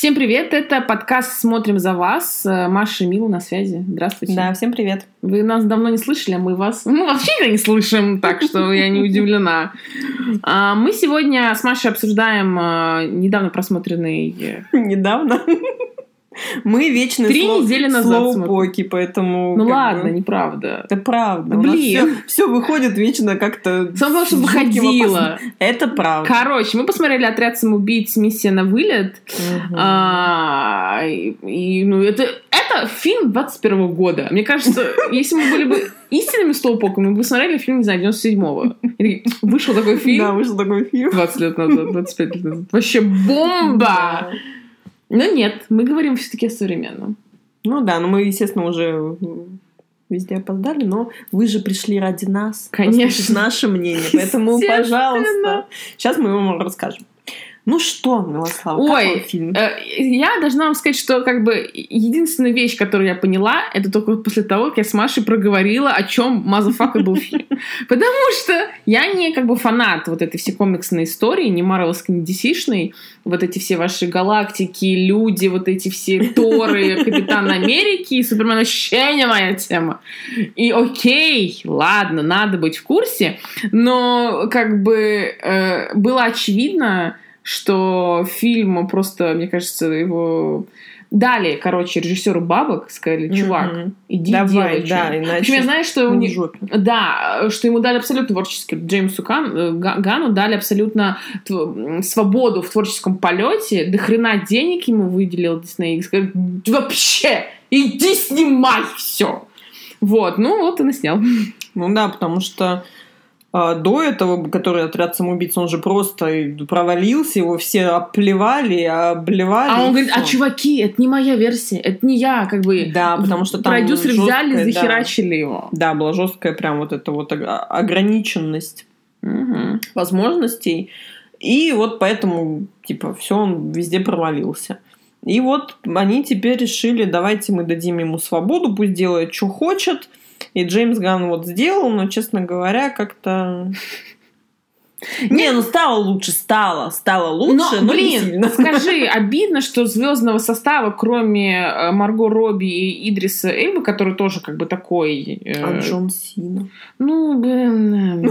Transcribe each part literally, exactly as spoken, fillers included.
Всем привет, это подкаст «Смотрим за вас». Маша и Мила на связи. Здравствуйте. Да, всем привет. Вы нас давно не слышали, а мы вас ну, вообще не слышим, так что я не удивлена. Мы сегодня с Машей обсуждаем недавно просмотренный... Недавно? Мы вечные Три слоу... недели назад слоупоки, поэтому... Ну ладно, бы... неправда. Это правда. Блин. Все выходит вечно как-то... Самое, что выходило. Это правда. Короче, мы посмотрели «Отряд самоубийц. Миссия на вылет». Угу. А, и, и, ну, это, это фильм двадцать первого года. Мне кажется, если мы были бы истинными слоупоками, мы бы смотрели фильм, не знаю, девяносто седьмого. Вышел такой фильм. Да, вышел такой фильм. двадцать лет назад, двадцать пять лет назад. Вообще бомба! Но нет, мы говорим все-таки о современном. Ну да, но мы, естественно, уже везде опоздали, но вы же пришли ради нас. Конечно. Наше мнение, поэтому, пожалуйста, сейчас мы вам расскажем. Ну что, Милослава, Ой, какой фильм? Э, я должна вам сказать, что как бы единственная вещь, которую я поняла, это только после того, как я с Машей проговорила, о чем мазафака был фильм. Потому что я не как бы фанат вот этой всей комиксной истории, не марвелской, не ди си-шной, вот эти все ваши галактики, люди, вот эти все Торы, Капитан Америки и Супермен вообще не моя тема. И окей, ладно, надо быть в курсе, но как бы э, было очевидно, что фильм просто, мне кажется, его дали, короче, режиссеру бабок, сказали, чувак, mm-hmm. иди Давай, делай да, что-нибудь. иначе Причем я знаю, что у них, жопе. да, что ему дали абсолютно творческий, Джеймсу Кан, Гану дали абсолютно тв- свободу в творческом полете, до хрена денег ему выделил Дисней, и сказали, вообще, иди снимай все. Вот, ну вот он и снял. Ну да, потому что до этого, который «Отряд самоубийц», он же просто провалился, его все оплевали, обливали. А он говорит, а чуваки, это не моя версия, это не я, как бы. Да, потому что там продюсеры жесткая, взяли, захерачили да, его. Да, была жесткая прям вот эта вот ограниченность угу. возможностей. И вот поэтому, типа, все, он везде провалился. И вот они теперь решили, давайте мы дадим ему свободу, пусть делает, что хочет. И Джеймс Ганн вот сделал, но, честно говоря, как-то... Не, ну стало лучше, стало, стало лучше, но, но блин, не сильно. Скажи, обидно, что звездного состава, кроме Марго Робби и Идриса Эльбы, который тоже как бы такой... Э... А Джон Сина? Ну, блин...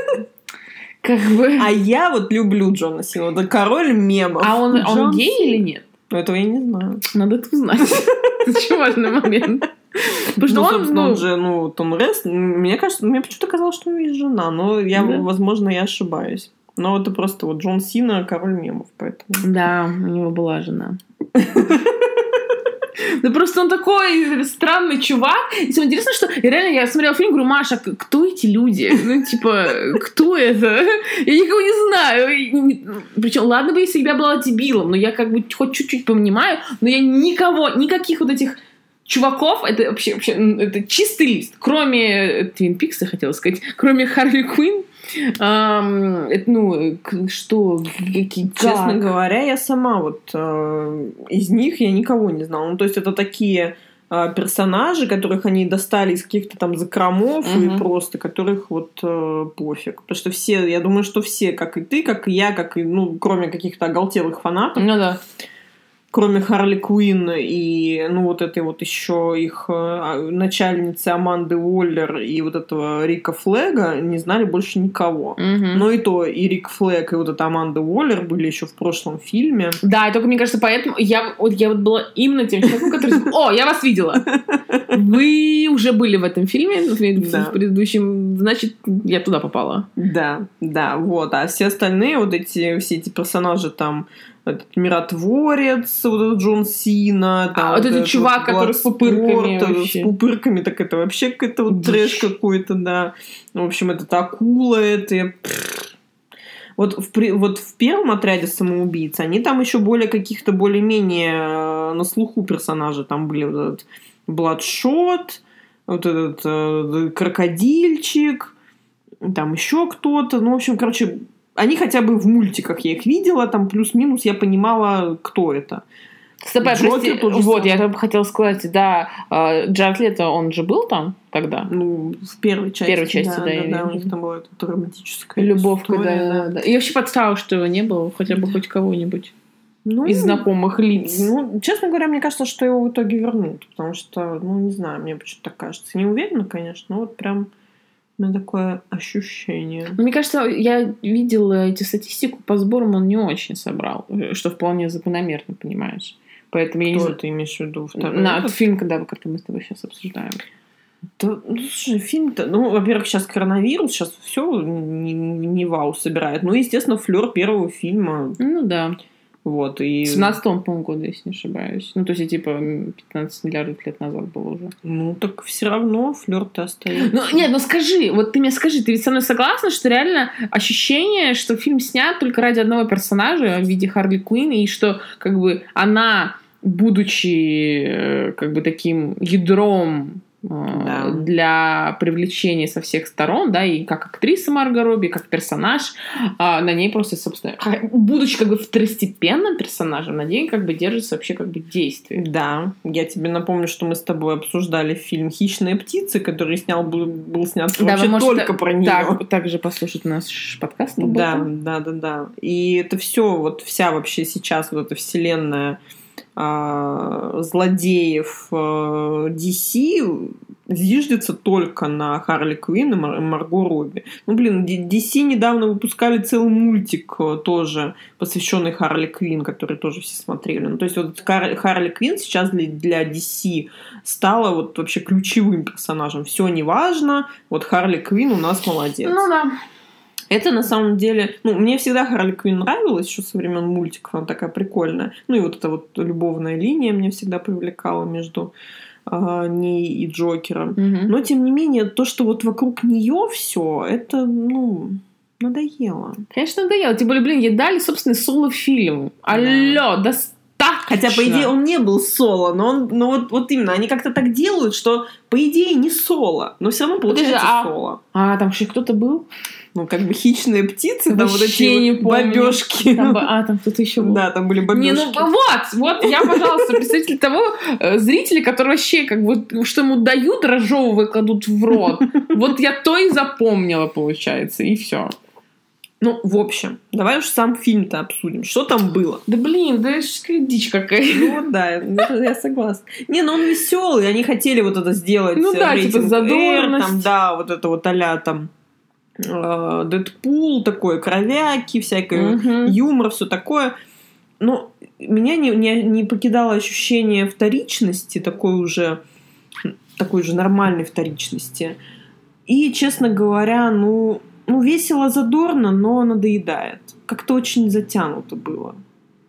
Как бы... А я вот люблю Джона Сину, это король мемов. А он, он гей Сина. Или нет? Этого я не знаю. Надо это узнать. Это очень важный момент. Потому что ну, он, ну... он же, ну, Том Рест, мне кажется, мне почему-то казалось, что у него есть жена, но я, да. возможно, я ошибаюсь. Но это просто вот Джон Сина, король мемов, поэтому... Да, у него была жена. Да просто он такой странный чувак. И самое интересное, что реально я смотрела фильм, говорю, Маша, кто эти люди? Ну, типа, кто это? Я никого не знаю. Причем, ладно бы, если я была дебилом, но я как бы хоть чуть-чуть понимаю, но я никого, никаких вот этих чуваков, это вообще, вообще это чистый лист. Кроме Твин Пикса, хотела сказать, кроме Харли Квинн. Um, это, ну, что, какие, честно как? говоря, я сама вот э, из них я никого не знала. Ну, то есть это такие э, персонажи, которых они достали из каких-то там закромов uh-huh. и просто которых вот э, пофиг. Потому что все, я думаю, что все, как и ты, как и я, как и, ну, кроме каких-то оголтелых фанатов. Ну да. Кроме Харли Квинн и, ну, вот этой вот еще их э, начальницы Аманды Уоллер и вот этого Рика Флега не знали больше никого. Mm-hmm. Но и то, и Рик Флег, и вот эта Аманда Уоллер были еще в прошлом фильме. Да, и только, мне кажется, поэтому я вот, я вот была именно тем человеком, который... О, я вас видела! Вы уже были в этом фильме, в предыдущем, значит, я туда попала. Да, да, вот. А все остальные, вот эти, все эти персонажи там, этот миротворец, вот этот Джон Сина. Там, а вот, вот этот чувак, вот, который с пупырками вообще. С пупырками, так это вообще какой-то вот трэш какой-то, да. В общем, этот акула, это... Вот в, вот в первом «Отряде самоубийц» они там еще более каких-то более-менее на слуху персонажи. Там были вот этот Бладшот, вот этот э, крокодильчик, там еще кто-то. Ну, в общем, короче... Они хотя бы в мультиках я их видела, там плюс-минус я понимала, кто это. Стоп, прости, вот, я там хотела сказать, да, Джаред Лето, он же был там тогда? Ну, в первой части. В первой части, да. Да, да, да, у них там была романтическая любовка, история, да, да, да. И вообще подстава, что его не было, хотя бы хоть кого-нибудь. Ну, из знакомых лиц. Ну, честно говоря, мне кажется, что его в итоге вернут. Потому что, ну, не знаю, мне почему-то так кажется. Не уверена, конечно, но вот прям у меня такое ощущение. Мне кажется, я видела эти статистику по сборам, он не очень собрал. Что вполне закономерно, понимаешь. Поэтому я не Что знаю. ты имеешь в виду? Второй На этот? фильм, когда который мы с тобой сейчас обсуждаем. Да, ну, слушай, фильм-то... Ну, во-первых, сейчас коронавирус, сейчас все не, не вау собирает. Ну, естественно, флёр первого фильма. Ну, да. Вот, и... В семнадцатом, по-моему, году, если не ошибаюсь. Ну, то есть, типа, пятнадцать миллиардов лет назад было уже. Ну, так все равно флёр-то остается. Ну, нет, ну скажи, вот ты мне скажи, ты ведь со мной согласна, что реально ощущение, что фильм снят только ради одного персонажа в виде Харли Квинн, и что, как бы, она, будучи, как бы, таким ядром Да. для привлечения со всех сторон, да, и как актриса Марго Робби, как персонаж, а на ней просто, собственно, будучи как бы второстепенным персонажем, на ней как бы держится вообще как бы действие. Да, я тебе напомню, что мы с тобой обсуждали фильм «Хищные птицы», который снял, был, был снят Да, вообще вы можете только про нее. Так, также послушать наш подкаст. Да, да, да, да. И это все, вот вся вообще сейчас вот эта вселенная э, злодеев э, ди си зиждется только на Харли Квинн и Мар- Марго Робби. Ну, блин, ди си недавно выпускали целый мультик э, тоже, посвященный Харли Квинн, который тоже все смотрели. Ну, то есть вот Хар- Харли Квинн сейчас для, для ди си стала вот вообще ключевым персонажем. Все неважно, вот Харли Квинн у нас молодец. Ну да. Это на самом деле... Ну, мне всегда Харли Квинн нравилась еще со времен мультиков. Она такая прикольная. Ну, и вот эта вот любовная линия меня всегда привлекала между э, ней и Джокером. Угу. Но, тем не менее, то, что вот вокруг нее все, это, ну, надоело. Конечно, надоело. Тем более, блин, ей дали собственный соло-фильм. Алло, достаточно. Хотя, по идее, он не был соло, но он, но вот, вот именно, они как-то так делают, что, по идее, не соло, но все равно получается Подожди, а... соло. А, там еще кто-то был? Ну, как бы хищные птицы, там вот Вообще эти не вот помню. бабёжки. Там, а, там кто-то еще был. Да, там были Не, бабёжки. ну вот, вот я, пожалуйста, представитель того э, зрителя, который вообще, как бы, что ему дают, разжевывают, кладут в рот. Вот я то и запомнила, получается, и все. Ну, в общем, давай уж сам фильм-то обсудим. Что там было? Да блин, да это ж дичь какая. Ну вот да, я согласна. Не, ну он веселый, они хотели вот это сделать. Ну да, типа задорность. Там, да, вот это вот а-ля там э, Дэдпул, такой, кровяки, всякое, Угу. юмор, все такое. Но меня не, не, не покидало ощущение вторичности, такой уже, такой уже нормальной вторичности. И, честно говоря, ну... Ну, весело, задорно, но надоедает. Как-то очень затянуто было.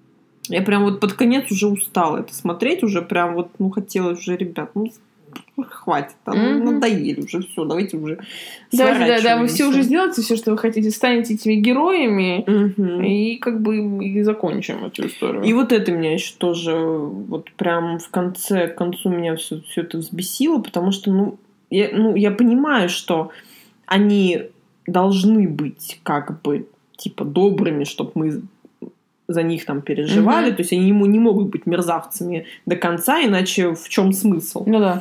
Я прям вот под конец уже устала это смотреть. Уже прям вот, ну, хотелось уже, ребят, ну, хватит. Там, mm-hmm. надоели уже, все, давайте уже Давайте, да, да, вы все уже сделаете, все, что вы хотите, станете этими героями, mm-hmm. и как бы и закончим эту историю. И вот это меня еще тоже вот прям в конце, к концу меня все, все это взбесило, потому что, ну я, ну, я понимаю, что они... должны быть как бы типа добрыми, чтобы мы за них там переживали. Mm-hmm. То есть они ему не могут быть мерзавцами до конца, иначе в чем смысл? Ну да.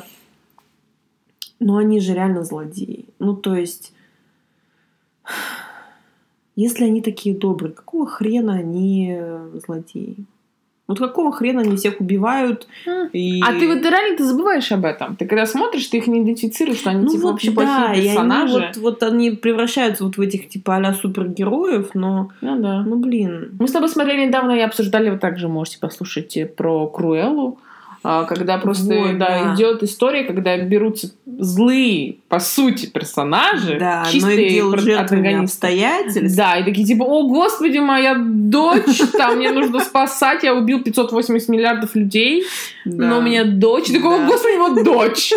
Но они же реально злодеи. Ну то есть, если они такие добрые, какого хрена они злодеи? Вот какого хрена они всех убивают? Mm. И... А ты вот реально ты забываешь об этом. Ты когда смотришь, ты их не идентифицируешь, что они ну, типа вот, вообще да, плохие персонажи. И они вот, вот они превращаются вот в этих типа а-ля супергероев, но... Ну да. Ну блин. Мы с тобой смотрели недавно и обсуждали, вы также можете послушать про Круэллу. Когда просто вот, да, да. идет история, когда берутся злые, по сути, персонажи, да, чистые но их делают жертвами обстоятельств. Да, и такие типа, о, господи, моя дочь, там мне нужно спасать, я убил пятьсот восемьдесят миллиардов людей, да. но у меня дочь. И такой, о, господи, вот дочь.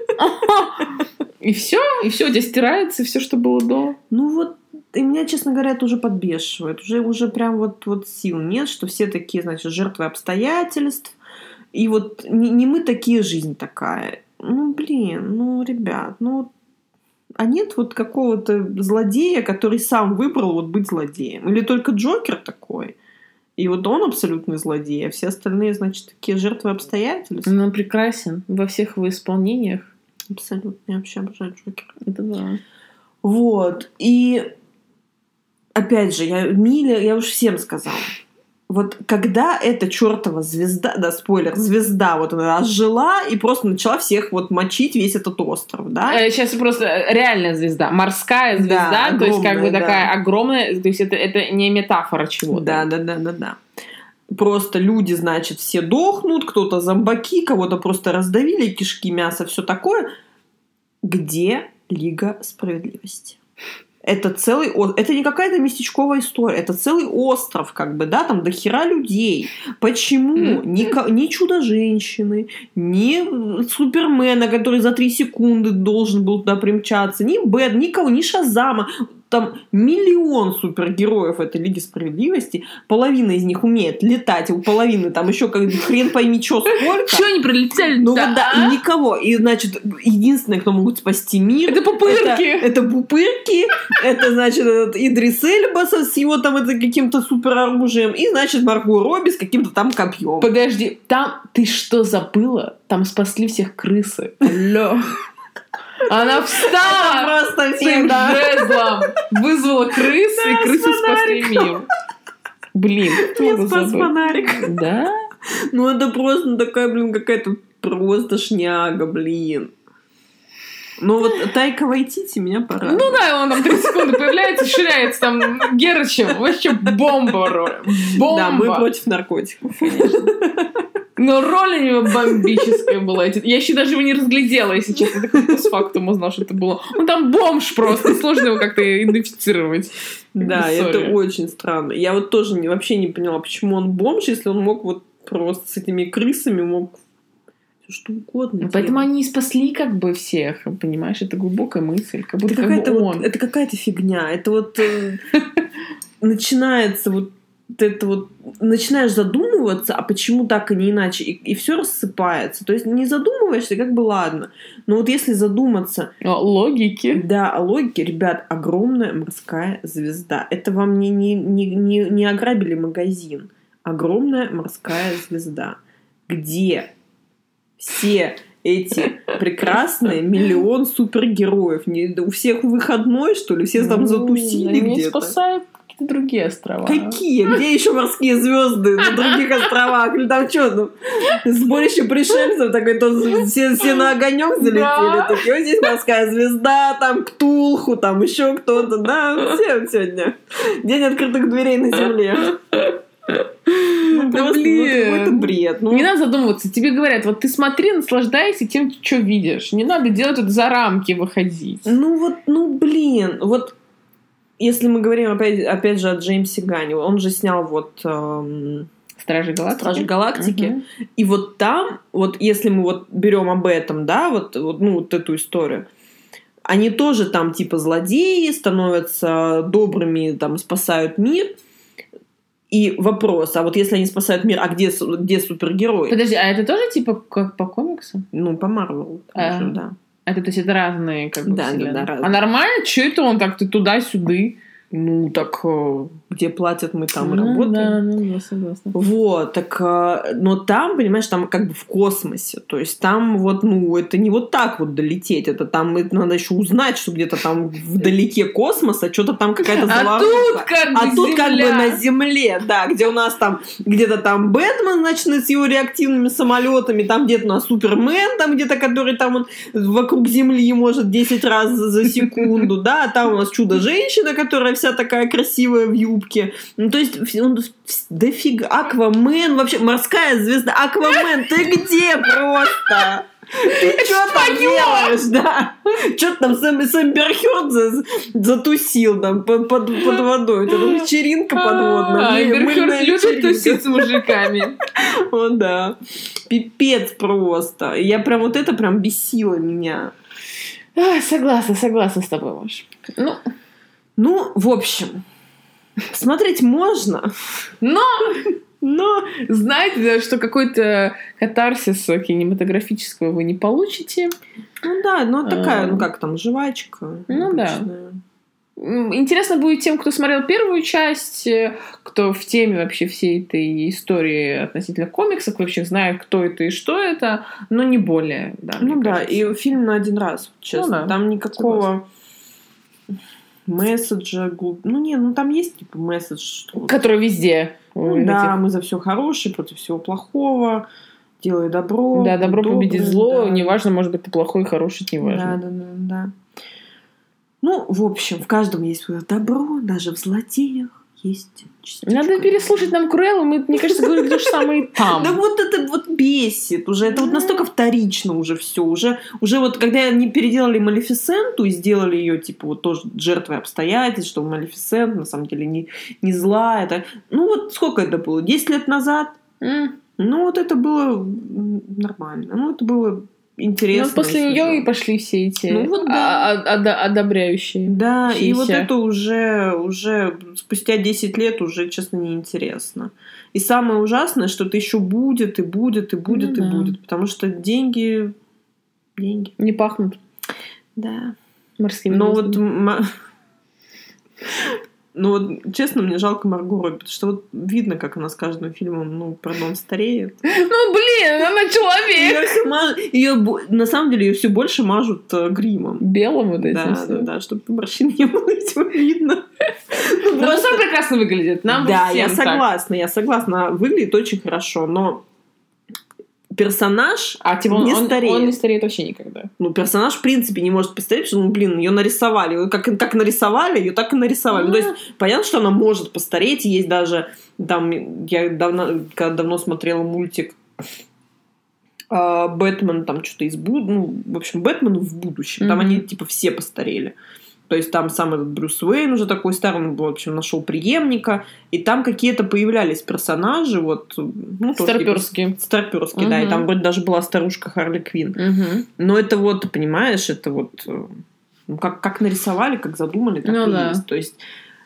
И все, и все, у тебя стирается все, что было до. Ну вот, и меня, честно говоря, это уже подбешивает. Уже, уже прям вот, вот сил нет, что все такие, значит, жертвы обстоятельств. И вот не, не мы такие, жизнь такая. Ну, блин, ну, ребят, ну... А нет вот какого-то злодея, который сам выбрал вот быть злодеем? Или только Джокер такой? И вот он абсолютный злодей, а все остальные, значит, такие жертвы обстоятельств? Ну, он прекрасен во всех его исполнениях. Абсолютно. Я вообще обожаю Джокера. Это да. Вот. И опять же, я Миле, я уж всем сказала. вот когда эта чертова звезда, да, спойлер, звезда, вот она ожила и просто начала всех вот мочить весь этот остров, да? Сейчас просто реальная звезда, морская звезда, Да, огромная, то есть как бы да. такая огромная, то есть это, это не метафора чего-то. Да, да, да, да, да. Просто люди, значит, все дохнут, кто-то зомбаки, кого-то просто раздавили, кишки, мясо, все такое. Где Лига Справедливости? Это целый... Это не какая-то местечковая история. Это целый остров, как бы, да, там до хера людей. Почему mm-hmm. ни, ни Чудо-женщины, ни Супермена, который за три секунды должен был туда примчаться, ни Бэт, никого, ни Шазама... Там миллион супергероев этой Лиги Справедливости. Половина из них умеет летать, у половины там еще как бы хрен пойми, что сколько. Что они прилетели? Ну да. Вот да, и никого. И, значит, единственное, кто могут спасти мир... Это пупырки. Это, это пупырки. Это, значит, этот Идрис Эльба с его там это каким-то супероружием. И, значит, Марго Робби с каким-то там копьем. Подожди, там ты что забыла? Там спасли всех крысы. Алло. Она встала просто своим да. жезлом, вызвала крыс, да, и крысы спасли мир. Блин, я спас фонарик. Да? Ну это просто такая, блин, какая-то просто шняга, блин. Ну вот Тайка Вайтити меня порадовал. Ну да, он там три секунды появляется, ширяется там Герычем. Вообще бомба. Бомба. Да, мы против наркотиков, конечно. Но роль у него бомбическая была. Я еще даже его не разглядела, если честно. Я только с фактом узнала, что это было. Он там бомж просто. Сложно его как-то идентифицировать. Да, Sorry. Это очень странно. Я вот тоже не, вообще не поняла, почему он бомж, если он мог вот просто с этими крысами мог что угодно. Поэтому они и спасли как бы всех. Понимаешь, это глубокая мысль. Как будто это, как какая-то бы вот, он. это какая-то фигня. Это вот начинается вот это вот начинаешь задумываться, а почему так, а не иначе, и, и все рассыпается. То есть не задумываешься, как бы ладно. Но вот если задуматься... О логике. Да, о логике, ребят, огромная морская звезда. Это вам не, не, не, не, не ограбили магазин. Огромная морская звезда. Где все эти прекрасные миллион супергероев? Не, у всех выходной, что ли? Все там ну, затусили где-то. Спасают какие-то другие острова. Какие? Где еще морские звезды на других островах? Или там что? Ну, сборище пришельцев, такой, то все, все на огонек залетели. Да. Такие, вот здесь морская звезда, там Ктулху, там еще кто-то. Да, все сегодня. День открытых дверей на земле. Ну, да просто, блин. Ну, какой-то бред. Ну. Не надо задумываться. Тебе говорят, вот ты смотри, наслаждайся тем, что видишь. Не надо делать это за рамки выходить. Ну вот, ну блин. Вот если мы говорим опять, опять же о Джеймсе Ганне, он же снял вот эм, Стражи Галактики. Стражи Галактики. Uh-huh. И вот там, вот если мы вот берем об этом, да, вот, вот, ну, вот эту историю, они тоже там типа злодеи, становятся добрыми, там спасают мир. И вопрос, а вот если они спасают мир, а где, где супергерои? Подожди, а это тоже типа как по комиксам? Ну, по Марвелу, а, да. Это, то есть, это разные как бы да, вселенные. Да, да, разные. А нормально? Что это он так-то туда-сюда? Ну, так где платят, мы там ну, и работаем. Да, ну, да, согласна. Вот, так, но там, понимаешь, там как бы в космосе. То есть там вот, ну, это не вот так вот долететь. Это там это надо еще узнать, что где-то там вдалеке космоса что-то там какая-то заваруха. А тут как бы А тут земля. как бы на Земле, да, где у нас там где-то там Бэтмен, значит, с его реактивными самолетами, там где-то у нас Супермен, там где-то, который там он вокруг Земли может десять раз за секунду, да, а там у нас Чудо-женщина, которая вся такая красивая в юбке. Ну, то есть, он, дофига. Аквамен, вообще, морская звезда. Аквамен, ты где просто? Ты что там делаешь, да? Что там Сэм, Сэм Берхёрд затусил там под, под, под водой? Это там вечеринка подводная. А, Берхёрд любит тусить с мужиками. О, да. Пипец просто. Я прям вот это прям бесило меня. Согласна, согласна с тобой, Маш. Ну... Ну, в общем, смотреть можно, но, но знаете, что какой-то катарсис кинематографического вы не получите. Ну да, ну такая, а... ну как там, жвачка. Ну обычная. Да. Интересно будет тем, кто смотрел первую часть, кто в теме вообще всей этой истории относительно комиксов, вообще знает, кто это и что это, но не более. Да, ну да, кажется. И фильм на один раз, честно. Ну, да. Там никакого... Согласна. Месседжа, ну не, ну там есть типа месседж, что... который везде. Ну, да, мы за все хорошее, против всего плохого. Делай добро. Да, добро добрый, победит зло. Да. Неважно, может быть, ты плохой, хороший, неважно. Да, да, да, да. Ну, в общем, в каждом есть свое добро, даже в злодеях есть частичка. Надо переслушать нам Круэллу, мы, мне кажется, говорим то же самое и там. Да вот это вот бесит уже, это вот настолько вторично уже все, уже, уже вот когда они переделали Малефисенту и сделали ее типа вот тоже жертвой обстоятельств, что Малефисент на самом деле не, не зла, это, ну вот сколько это было, десять лет назад? Mm. Ну вот это было нормально, ну это было интересно. Ну после нее и пошли все эти ну, вот, да. а- а- одобряющие. Да, Фися. И вот это уже, уже спустя десять лет уже, честно, неинтересно. И самое ужасное, что это еще будет, и будет, и будет, ну, и да. будет. Потому что деньги... Деньги. Не пахнут. Да. Морскими Но вот... Ну вот, честно, мне жалко Марго Робби, потому что вот видно, как она с каждым фильмом, ну, пардон, стареет. Ну, блин, она человек! Её все маж... её, на самом деле, ее все больше мажут э, гримом. Белым вот этим да, всё. да, да, чтобы морщин не было, этим видно. Ну, просто она прекрасно выглядит. Нам да, я согласна, я согласна. Выглядит очень хорошо, но персонаж а, типа, не он, стареет. Он не стареет вообще никогда. Ну, персонаж, в принципе, не может постареть, потому что, ну, блин, ее нарисовали. Как, как нарисовали, ее так и нарисовали. Mm-hmm. Ну, то есть, понятно, что она может постареть. Есть даже, там, я давно, когда давно смотрела мультик э, Бэтмен, там, что-то из будущего. Ну, в общем, Бэтмен в будущем. Mm-hmm. Там они, типа, все постарели. То есть там сам этот Брюс Уэйн уже такой старый, он, в общем, нашел преемника, и там какие-то появлялись персонажи, вот, ну, старперские. Типа, старперские, угу. да, и там вроде даже была старушка Харли Квинн. Угу. Но это вот, понимаешь, это вот, ну, как, как нарисовали, как задумали, так ну, и да. есть. То есть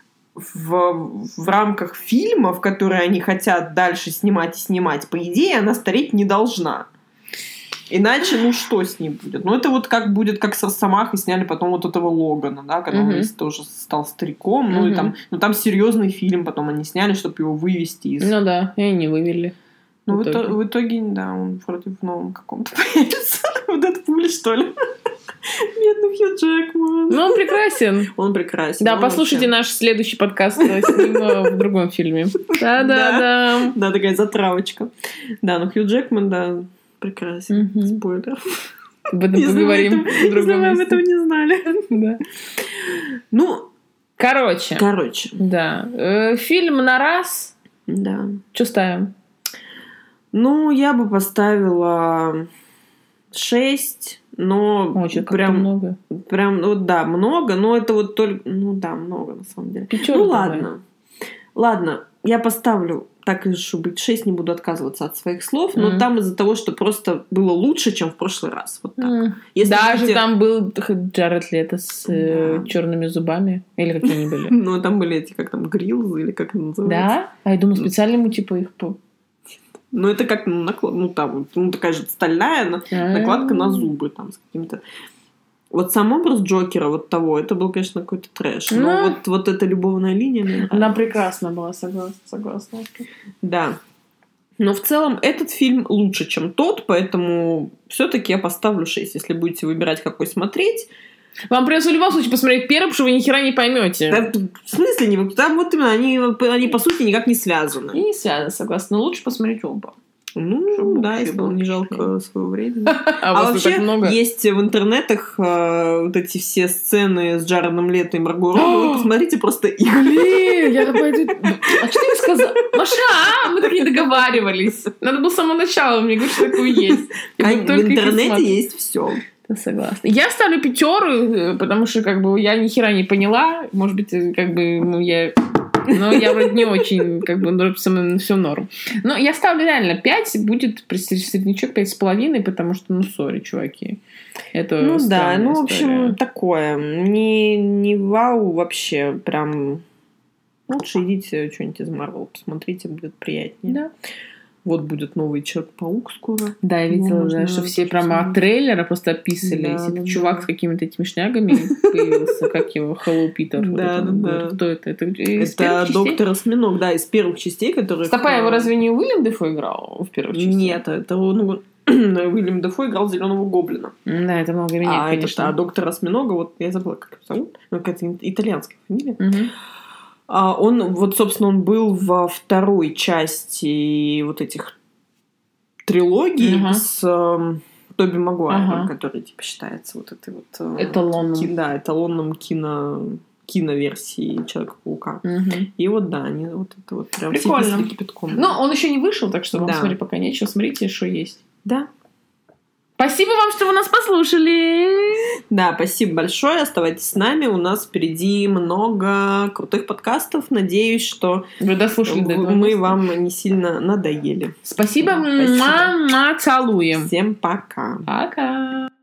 в, в рамках фильмов, которые они хотят дальше снимать и снимать, по идее, она стареть не должна. Иначе, ну, что с ней будет? Ну, это вот как будет, как с Росомахой сняли потом вот этого Логана, да, когда uh-huh. он тоже стал стариком. Ну, uh-huh. и там, ну, там серьезный фильм потом они сняли, чтобы его вывести из... Ну, да, и они вывели. Ну, в итоге. в итоге, да, он вроде в новом каком-то появится. В Дэдпуле, что ли? Бедный Хью Джекман. Ну, он прекрасен. Он прекрасен. Да, послушайте наш следующий подкаст с ним в другом фильме. Да-да-да. Да, такая затравочка. Да, ну, Хью Джекман, да... Прекрасен. Mm-hmm. Спойлер. Об этом поговорим в другом месте. Мы об этом не знали. Да. Ну, короче. Короче. Да. Э, фильм на раз. Да. Что ставим? Ну, я бы поставила шесть, но Ой, прям много. Прям, вот да, много, но это вот только... Ну да, много на самом деле. Пятерка, ну ладно. Ладно, я поставлю... Так и быть, шесть не буду отказываться от своих слов, но mm. там из-за того, что просто было лучше, чем в прошлый раз. Вот так. Mm. Если Даже будете... там был Джаред Лето с да. э, черными зубами. Или какие они были? Ну, там были эти, как там, гриллзы, или как это называется. Да? А я думаю, специально ему типа их... Ну, это как наклад... Ну, там, ну, такая же стальная накладка на зубы, там, с какими-то... Вот сам образ Джокера, вот того, это был, конечно, какой-то трэш. Но ну, вот, вот эта любовная линия... Мне нравится. Она прекрасна была, согласна, согласна. Да. Но в целом этот фильм лучше, чем тот, поэтому все-таки я поставлю шесть. Если будете выбирать, какой смотреть... Вам придется в любом случае посмотреть первый, потому что вы ни хера не поймете. Да, в смысле не? Там вот именно, они, они по сути никак не связаны. И не связаны, согласна. Но лучше посмотреть оба. Ну, Чтобы да, если вам не жалко своего времени. А, а вообще много? Есть в интернетах э, вот эти все сцены с Джаредом Лето и Марго Робби. Вы посмотрите просто их. Блин, я пойду... А что ты мне сказала? Маша, мы так не договаривались. Надо было с самого начала мне говорить, что такое есть. В интернете есть все. Согласна. Я ставлю пятеру, потому что как бы я ни хера не поняла. Может быть, как бы ну, я... Но я вроде не очень, как бы, все норм. Но я ставлю реально пять, будет среднячок пять с половиной, потому что, ну, сори, чуваки. Это ну да, ну, история. В общем, такое. Не, не вау вообще, прям... Лучше идите что-нибудь из Марвел посмотрите, будет приятнее. Да. Вот будет новый Человек-паук скоро. Да, я видела, ну, да, что все прямо от трейлера просто описывались. Да, да, чувак да. с какими-то этими шнягами появился, как его, Хэллоу Питер. Да, да, да. Кто это? Это, это доктор Осьминог, да, из первых частей, которые... Стопа, его разве не Уильям Дефо играл в первых частях? Нет, это он... Уильям Дефо играл Зеленого Гоблина. Да, это много меняет, а конечно. Это, а доктор Осьминога, вот я забыла, как его зовут. Ну, какая-то итальянская фамилия. Угу. А он, вот, собственно, он был во второй части вот этих трилогий Ага. с э, Тоби Магуайром, Ага. который, типа, считается вот этой вот... э, Эталонным. ки- да, эталонным кино, киноверсии Человека-паука. Мгм. И вот, да, они вот это вот прям все Прикольно. писали кипятком. Но он еще не вышел, так что вам Да. смотреть пока нечего. Смотрите, что есть. Да. Спасибо вам, что вы нас послушали. Да, спасибо большое. Оставайтесь с нами. У нас впереди много крутых подкастов. Надеюсь, что Вы дослушали до этого мы места. вам не сильно надоели. Спасибо. Спасибо. Муа-муа. Целуем. Всем пока. Пока.